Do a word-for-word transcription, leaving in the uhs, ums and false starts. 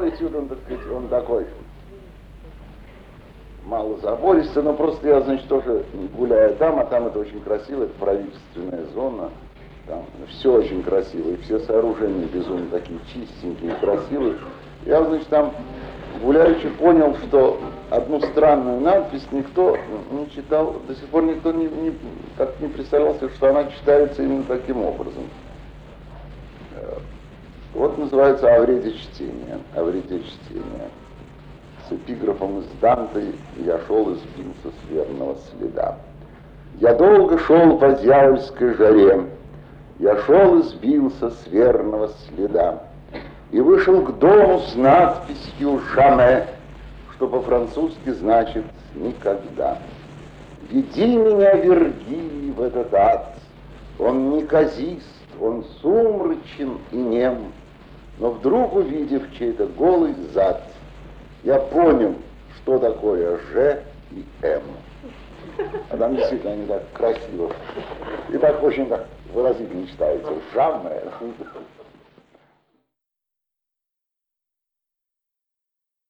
второй этюд, он, так сказать, он такой малозабористый, но просто я, значит, тоже гуляю там, а там это очень красиво, это правительственная зона, там все очень красиво, и все сооружения безумно такие чистенькие, красивые. Я, значит, там гуляючи понял, что одну странную надпись никто не читал, до сих пор никто не, не, как не представлялся, что она читается именно таким образом. Вот называется «О вреде чтения», «О вреде чтения». С эпиграфом из Данте «Я шел и сбился с верного следа». Я долго шел по дьявольской жаре, я шел и сбился с верного следа, и вышел к дому с надписью «Jamais», что по-французски значит «никогда». Веди меня, Вергилий, в этот ад, он неказист, он сумрачен и нем, но вдруг, увидев чей-то голый зад, я понял, что такое «Ж» и «М». А там действительно они так красиво и так очень так выразительно читаются. «Jamais».